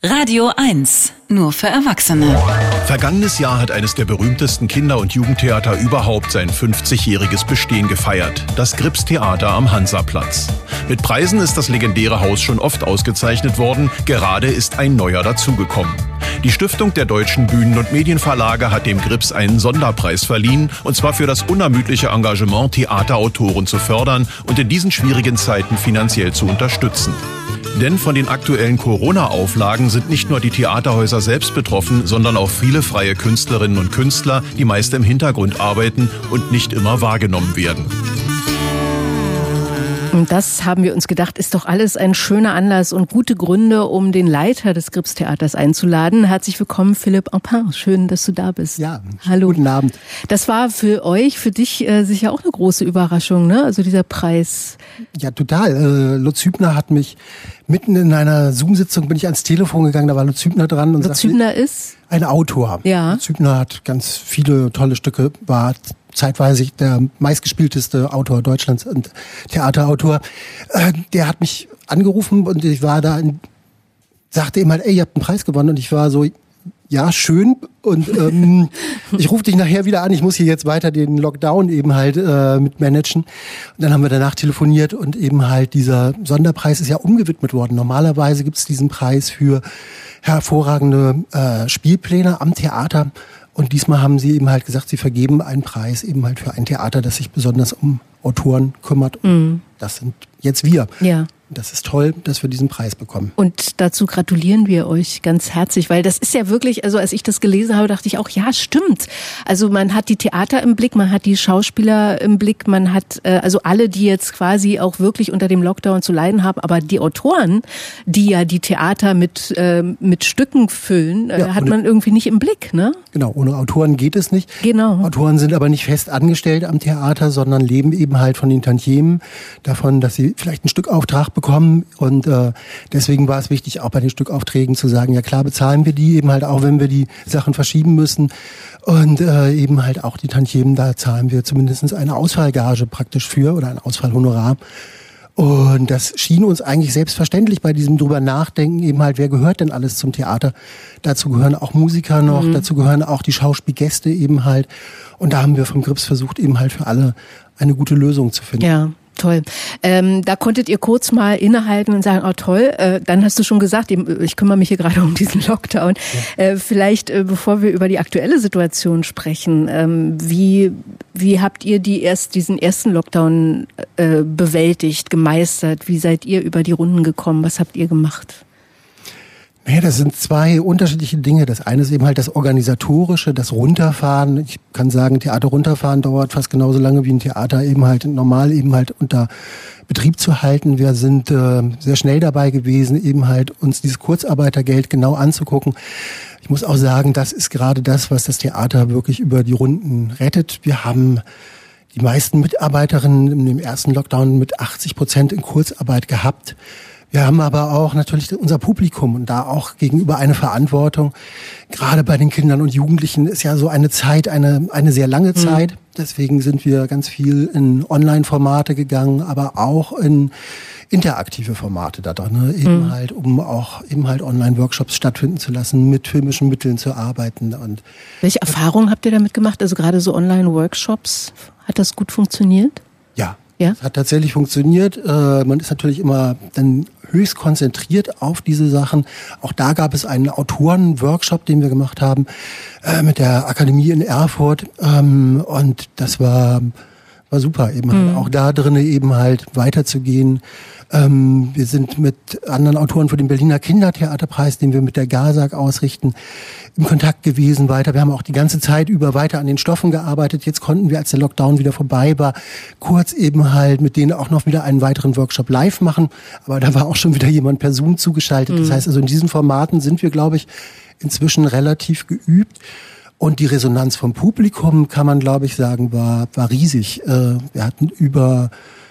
Radio 1, nur für Erwachsene. Vergangenes Jahr hat eines der berühmtesten Kinder- und Jugendtheater überhaupt sein 50-jähriges Bestehen gefeiert. Das Grips Theater am Hansaplatz. Mit Preisen ist das legendäre Haus schon oft ausgezeichnet worden. Gerade ist ein neuer dazugekommen. Die Stiftung der Deutschen Bühnen- und Medienverlage hat dem Grips einen Sonderpreis verliehen, und zwar für das unermüdliche Engagement, Theaterautoren zu fördern und in diesen schwierigen Zeiten finanziell zu unterstützen. Denn von den aktuellen Corona-Auflagen sind nicht nur die Theaterhäuser selbst betroffen, sondern auch viele freie Künstlerinnen und Künstler, die meist im Hintergrund arbeiten und nicht immer wahrgenommen werden. Und das haben wir uns gedacht, ist doch alles ein schöner Anlass und gute Gründe, um den Leiter des Grips Theaters einzuladen. Herzlich willkommen, Philippe Ampin. Schön, dass du da bist. Ja, hallo. Guten Abend. Das war für dich sicher auch eine große Überraschung, ne? Also dieser Preis. Ja, total. Lutz Hübner hat mich mitten in einer Zoom-Sitzung, bin ich ans Telefon gegangen, da war Lutz Hübner dran. Und Lutz Hübner ist? Ein Autor. Ja. Lutz Hübner hat ganz viele tolle Stücke, war zeitweise der meistgespielteste Autor Deutschlands und Theaterautor. Der hat mich angerufen und ich war da, sagte ihm halt, ey, ihr habt einen Preis gewonnen, und ich war so, ja, schön, und ich rufe dich nachher wieder an, ich muss hier jetzt weiter den Lockdown eben halt mit managen. Und dann haben wir danach telefoniert, und eben halt dieser Sonderpreis ist ja umgewidmet worden. Normalerweise gibt es diesen Preis für hervorragende Spielpläne am Theater. Und diesmal haben sie eben halt gesagt, sie vergeben einen Preis eben halt für ein Theater, das sich besonders um Autoren kümmert. Und das sind jetzt wir. Ja. Das ist toll, dass wir diesen Preis bekommen. Und dazu gratulieren wir euch ganz herzlich, weil das ist ja wirklich, also als ich das gelesen habe, dachte ich auch, ja, stimmt. Also man hat die Theater im Blick, man hat die Schauspieler im Blick, man hat also alle, die jetzt quasi auch wirklich unter dem Lockdown zu leiden haben, aber die Autoren, die ja die Theater mit Stücken füllen, hat man irgendwie nicht im Blick, ne? Genau, ohne Autoren geht es nicht. Genau. Autoren sind aber nicht fest angestellt am Theater, sondern leben eben halt von den Tantiemen, davon, dass sie vielleicht einen Stückauftrag bekommen, und deswegen war es wichtig, auch bei den Stückaufträgen zu sagen, ja klar, bezahlen wir die eben halt auch, wenn wir die Sachen verschieben müssen, und eben halt auch die Tantiemen, da zahlen wir zumindest eine Ausfallgage praktisch für, oder ein Ausfallhonorar. Und das schien uns eigentlich selbstverständlich bei diesem drüber nachdenken, eben halt, wer gehört denn alles zum Theater? Dazu gehören auch Musiker noch, dazu gehören auch die Schauspielgäste eben halt. Und da haben wir vom Grips versucht, eben halt für alle eine gute Lösung zu finden. Ja. Toll. Da konntet ihr kurz mal innehalten und sagen, oh toll, dann hast du schon gesagt, ich kümmere mich hier gerade um diesen Lockdown. Ja. Vielleicht, bevor wir über die aktuelle Situation sprechen, wie habt ihr diesen ersten Lockdown bewältigt, gemeistert? Wie seid ihr über die Runden gekommen? Was habt ihr gemacht? Naja, das sind zwei unterschiedliche Dinge. Das eine ist eben halt das Organisatorische, das Runterfahren. Ich kann sagen, Theater runterfahren dauert fast genauso lange wie ein Theater eben halt normal eben halt unter Betrieb zu halten. Wir sind sehr schnell dabei gewesen, eben halt uns dieses Kurzarbeitergeld genau anzugucken. Ich muss auch sagen, das ist gerade das, was das Theater wirklich über die Runden rettet. Wir haben die meisten Mitarbeiterinnen im ersten Lockdown mit 80% in Kurzarbeit gehabt. Wir haben aber auch natürlich unser Publikum und da auch gegenüber eine Verantwortung. Gerade bei den Kindern und Jugendlichen ist ja so eine Zeit, eine sehr lange Zeit. Deswegen sind wir ganz viel in Online-Formate gegangen, aber auch in interaktive Formate da drin, ne? Eben halt, um auch eben halt Online-Workshops stattfinden zu lassen, mit filmischen Mitteln zu arbeiten. Und welche Erfahrungen habt ihr damit gemacht? Also gerade so Online-Workshops, hat das gut funktioniert? Ja. Ja? Es hat tatsächlich funktioniert. Man ist natürlich immer dann höchst konzentriert auf diese Sachen. Auch da gab es einen Autoren-Workshop, den wir gemacht haben mit der Akademie in Erfurt. Und das war super, eben halt auch da drin eben halt weiterzugehen. Wir sind mit anderen Autoren für den Berliner Kindertheaterpreis, den wir mit der GASAG ausrichten, im Kontakt gewesen weiter. Wir haben auch die ganze Zeit über weiter an den Stoffen gearbeitet. Jetzt konnten wir, als der Lockdown wieder vorbei war, kurz eben halt mit denen auch noch wieder einen weiteren Workshop live machen. Aber da war auch schon wieder jemand per Zoom zugeschaltet. Das heißt also, in diesen Formaten sind wir, glaube ich, inzwischen relativ geübt. Und die Resonanz vom Publikum, kann man, glaube ich, sagen, war riesig. Wir hatten über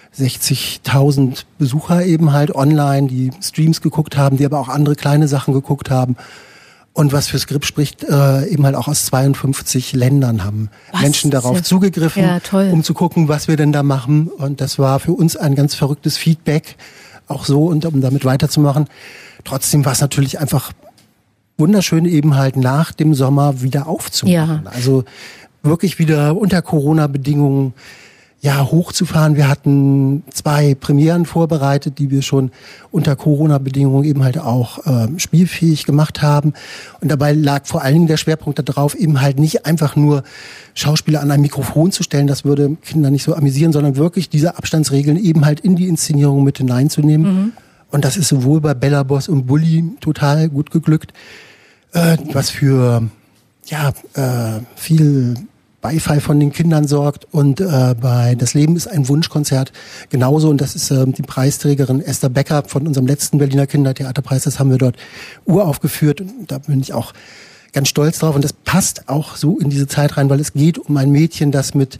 60.000 Besucher eben halt online, die Streams geguckt haben, die aber auch andere kleine Sachen geguckt haben. Und was fürs Grips spricht, eben halt auch aus 52 Ländern haben Menschen darauf zugegriffen, um zu gucken, was wir denn da machen. Und das war für uns ein ganz verrücktes Feedback, auch so, und um damit weiterzumachen. Trotzdem war es natürlich einfach wunderschön eben halt nach dem Sommer wieder aufzumachen. Ja. Also wirklich wieder unter Corona-Bedingungen hochzufahren. Wir hatten 2 Premieren vorbereitet, die wir schon unter Corona-Bedingungen eben halt auch spielfähig gemacht haben. Und dabei lag vor allen Dingen der Schwerpunkt darauf, eben halt nicht einfach nur Schauspieler an ein Mikrofon zu stellen, das würde Kinder nicht so amüsieren, sondern wirklich diese Abstandsregeln eben halt in die Inszenierung mit hineinzunehmen. Mhm. Und das ist sowohl bei Bella Boss und Bully total gut geglückt, was für viel Beifall von den Kindern sorgt, und bei Das Leben ist ein Wunschkonzert genauso, und das ist die Preisträgerin Esther Becker von unserem letzten Berliner Kindertheaterpreis, das haben wir dort uraufgeführt, und da bin ich auch ganz stolz drauf, und das passt auch so in diese Zeit rein, weil es geht um ein Mädchen, das mit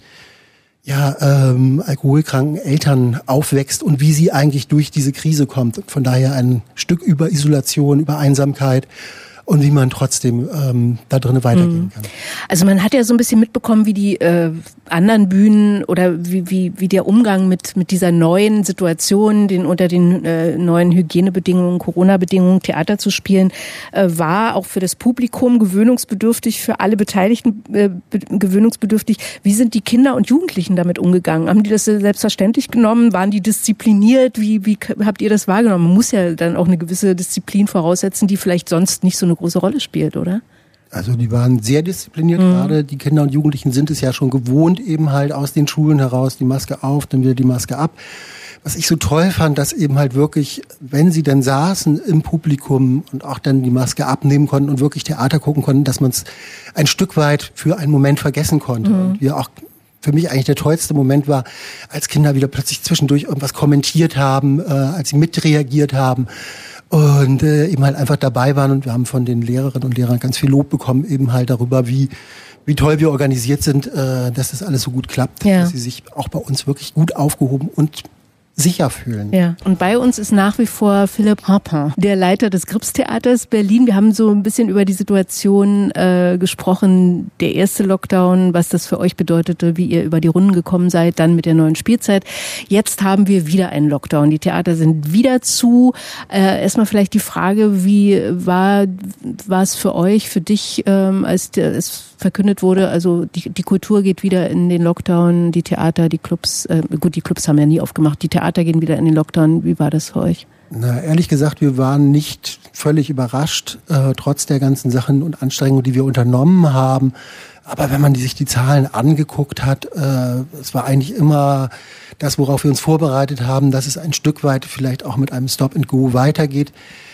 alkoholkranken Eltern aufwächst und wie sie eigentlich durch diese Krise kommt, und von daher ein Stück über Isolation, über Einsamkeit, und wie man trotzdem da drinnen weitergehen kann. Also man hat ja so ein bisschen mitbekommen, wie die anderen Bühnen oder wie der Umgang mit dieser neuen Situation, unter den neuen Hygienebedingungen, Corona-Bedingungen Theater zu spielen, war auch für das Publikum gewöhnungsbedürftig, für alle Beteiligten gewöhnungsbedürftig. Wie sind die Kinder und Jugendlichen damit umgegangen? Haben die das selbstverständlich genommen? Waren die diszipliniert? Wie habt ihr das wahrgenommen? Man muss ja dann auch eine gewisse Disziplin voraussetzen, die vielleicht sonst nicht so eine große Rolle spielt, oder? Also die waren sehr diszipliniert, gerade die Kinder und Jugendlichen sind es ja schon gewohnt, eben halt aus den Schulen heraus die Maske auf, dann wieder die Maske ab. Was ich so toll fand, dass eben halt wirklich, wenn sie dann saßen im Publikum und auch dann die Maske abnehmen konnten und wirklich Theater gucken konnten, dass man es ein Stück weit für einen Moment vergessen konnte. Und wir auch, für mich eigentlich der tollste Moment war, als Kinder wieder plötzlich zwischendurch irgendwas kommentiert haben, als sie mitreagiert haben. Und eben halt einfach dabei waren, und wir haben von den Lehrerinnen und Lehrern ganz viel Lob bekommen, eben halt darüber, wie toll wir organisiert sind, dass das alles so gut klappt, dass sie sich auch bei uns wirklich gut aufgehoben und sicher fühlen. Ja, und bei uns ist nach wie vor Philipp Rapin, der Leiter des Gripstheaters Berlin. Wir haben so ein bisschen über die Situation gesprochen, der erste Lockdown, was das für euch bedeutete, wie ihr über die Runden gekommen seid, dann mit der neuen Spielzeit. Jetzt haben wir wieder einen Lockdown. Die Theater sind wieder zu. Erstmal vielleicht die Frage, wie war es für euch, für dich, als es verkündet wurde, also die Kultur geht wieder in den Lockdown, die Theater, die Clubs, die Clubs haben ja nie aufgemacht, die Theater gehen wieder in den Lockdown. Wie war das für euch? Na, ehrlich gesagt, wir waren nicht völlig überrascht, trotz der ganzen Sachen und Anstrengungen, die wir unternommen haben. Aber wenn man sich die Zahlen angeguckt hat, es war eigentlich immer das, worauf wir uns vorbereitet haben, dass es ein Stück weit vielleicht auch mit einem Stop-and-Go weitergeht.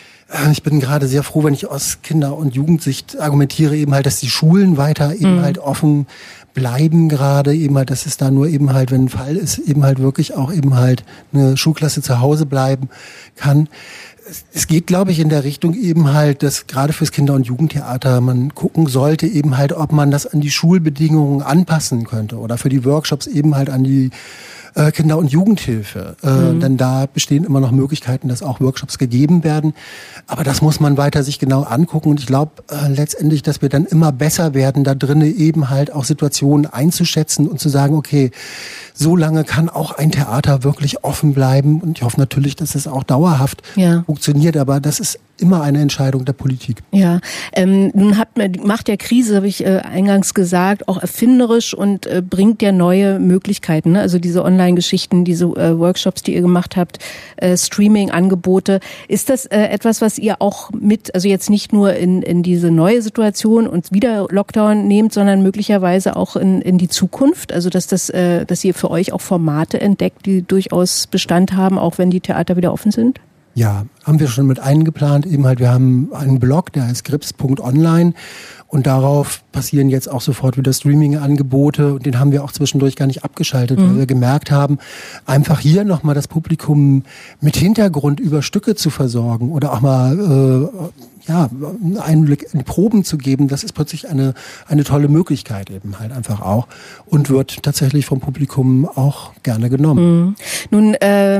Ich bin gerade sehr froh, wenn ich aus Kinder- und Jugendsicht argumentiere, eben halt, dass die Schulen weiter eben halt offen bleiben gerade, eben halt, dass es da nur eben halt, wenn ein Fall ist, eben halt wirklich auch eben halt eine Schulklasse zu Hause bleiben kann. Es geht, glaube ich, in der Richtung eben halt, dass gerade fürs Kinder- und Jugendtheater man gucken sollte eben halt, ob man das an die Schulbedingungen anpassen könnte oder für die Workshops eben halt an die Kinder- und Jugendhilfe. Denn da bestehen immer noch Möglichkeiten, dass auch Workshops gegeben werden. Aber das muss man weiter sich genau angucken. Und ich glaube letztendlich, dass wir dann immer besser werden, da drinnen eben halt auch Situationen einzuschätzen und zu sagen, okay, so lange kann auch ein Theater wirklich offen bleiben. Und ich hoffe natürlich, dass es auch dauerhaft funktioniert. Aber das ist immer eine Entscheidung der Politik. Ja, nun macht der Krise, habe ich eingangs gesagt, auch erfinderisch und bringt ja neue Möglichkeiten. Ne? Also diese Online-Geschichten, diese Workshops, die ihr gemacht habt, Streaming-Angebote. Ist das etwas, was ihr auch also jetzt nicht nur in diese neue Situation und wieder Lockdown nehmt, sondern möglicherweise auch in die Zukunft? Also dass ihr für euch auch Formate entdeckt, die durchaus Bestand haben, auch wenn die Theater wieder offen sind? Ja, haben wir schon mit eingeplant. Eben halt, wir haben einen Blog, der heißt grips.online, und darauf passieren jetzt auch sofort wieder Streaming-Angebote, und den haben wir auch zwischendurch gar nicht abgeschaltet, weil wir gemerkt haben, einfach hier nochmal das Publikum mit Hintergrund über Stücke zu versorgen oder auch mal einen Einblick in Proben zu geben, das ist plötzlich eine tolle Möglichkeit eben halt einfach auch und wird tatsächlich vom Publikum auch gerne genommen. Nun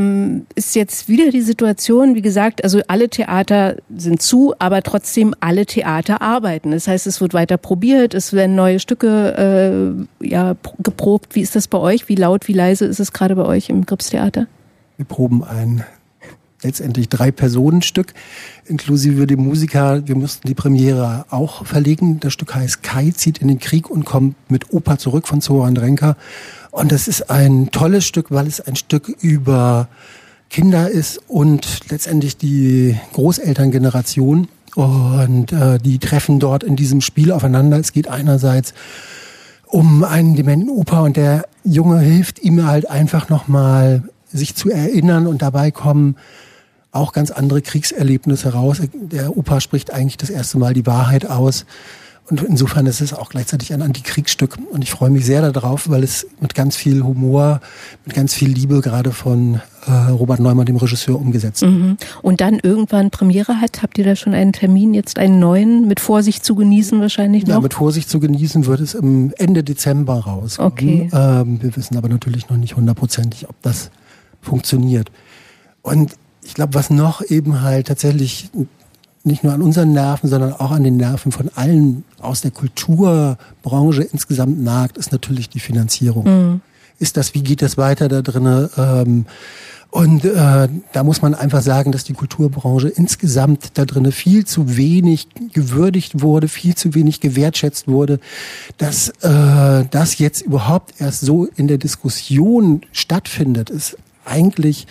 ist jetzt wieder die Situation, wie gesagt, also alle Theater sind zu, aber trotzdem alle Theater arbeiten. Das heißt, es wird weiter probiert, es werden neue Stücke geprobt. Wie ist das bei euch? Wie laut, wie leise ist es gerade bei euch im Gripstheater? Wir proben ein letztendlich 3-Personen-Stück, inklusive dem Musiker. Wir mussten die Premiere auch verlegen. Das Stück heißt Kai zieht in den Krieg und kommt mit Opa zurück von Zoran Drenker. Und das ist ein tolles Stück, weil es ein Stück über Kinder ist und letztendlich die Großelterngeneration. Und die treffen dort in diesem Spiel aufeinander. Es geht einerseits um einen dementen Opa und der Junge hilft ihm halt einfach nochmal sich zu erinnern und dabei kommen auch ganz andere Kriegserlebnisse raus. Der Opa spricht eigentlich das erste Mal die Wahrheit aus und insofern ist es auch gleichzeitig ein Antikriegsstück und ich freue mich sehr darauf, weil es mit ganz viel Humor, mit ganz viel Liebe gerade von Robert Neumann, dem Regisseur, umgesetzt. Und dann irgendwann Premiere hat, habt ihr da schon einen Termin, jetzt einen neuen, mit Vorsicht zu genießen wahrscheinlich noch? Ja, mit Vorsicht zu genießen wird es im Ende Dezember rauskommen. Okay. Wir wissen aber natürlich noch nicht 100%, ob das funktioniert. Und ich glaube, was noch eben halt tatsächlich nicht nur an unseren Nerven, sondern auch an den Nerven von allen aus der Kulturbranche insgesamt nagt, ist natürlich die Finanzierung. Wie geht das weiter da drinnen? Da muss man einfach sagen, dass die Kulturbranche insgesamt da drinnen viel zu wenig gewürdigt wurde, viel zu wenig gewertschätzt wurde, dass das jetzt überhaupt erst so in der Diskussion stattfindet, ist eigentlich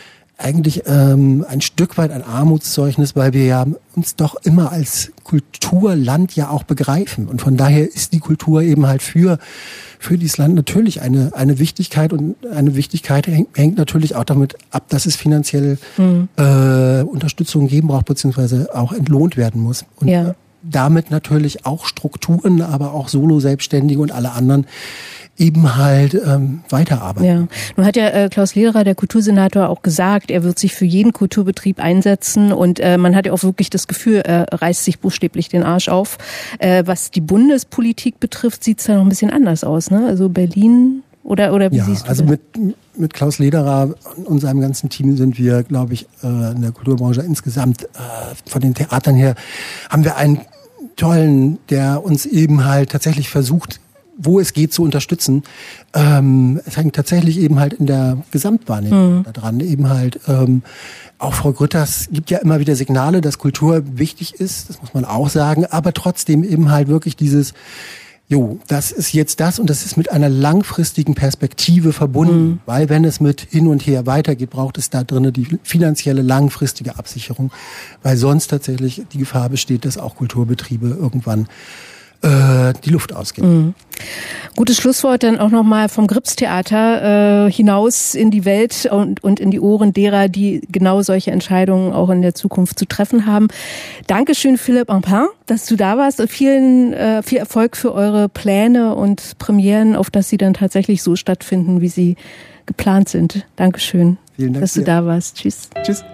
ein Stück weit ein Armutszeugnis, weil wir ja uns doch immer als Kulturland ja auch begreifen. Und von daher ist die Kultur eben halt für dieses Land natürlich eine Wichtigkeit und eine Wichtigkeit hängt natürlich auch damit ab, dass es finanziell Unterstützung geben braucht, beziehungsweise auch entlohnt werden muss. Und damit natürlich auch Strukturen, aber auch Solo-Selbstständige und alle anderen eben halt weiterarbeiten. Ja, nun hat ja Klaus Lederer, der Kultursenator, auch gesagt, er wird sich für jeden Kulturbetrieb einsetzen und man hat ja auch wirklich das Gefühl, er reißt sich buchstäblich den Arsch auf. Was die Bundespolitik betrifft, sieht es da noch ein bisschen anders aus, ne? Also Berlin oder wie siehst du das? Also mit Klaus Lederer und seinem ganzen Team sind wir, glaube ich, in der Kulturbranche insgesamt von den Theatern her, haben wir einen tollen, der uns eben halt tatsächlich versucht, wo es geht, zu unterstützen. Es hängt tatsächlich eben halt in der Gesamtwahrnehmung daran. Eben halt auch Frau Grütters gibt ja immer wieder Signale, dass Kultur wichtig ist, das muss man auch sagen, aber trotzdem eben halt wirklich dieses, das ist jetzt das und das ist mit einer langfristigen Perspektive verbunden, weil wenn es mit hin und her weitergeht, braucht es da drinnen die finanzielle langfristige Absicherung, weil sonst tatsächlich die Gefahr besteht, dass auch Kulturbetriebe irgendwann die Luft ausgeht. Gutes Schlusswort dann auch nochmal vom Gripstheater hinaus in die Welt und in die Ohren derer, die genau solche Entscheidungen auch in der Zukunft zu treffen haben. Dankeschön, Philippe Ampin, dass du da warst. Viel Erfolg für eure Pläne und Premieren, auf dass sie dann tatsächlich so stattfinden, wie sie geplant sind. Dankeschön, Vielen Dank, dass du da warst. Tschüss. Tschüss.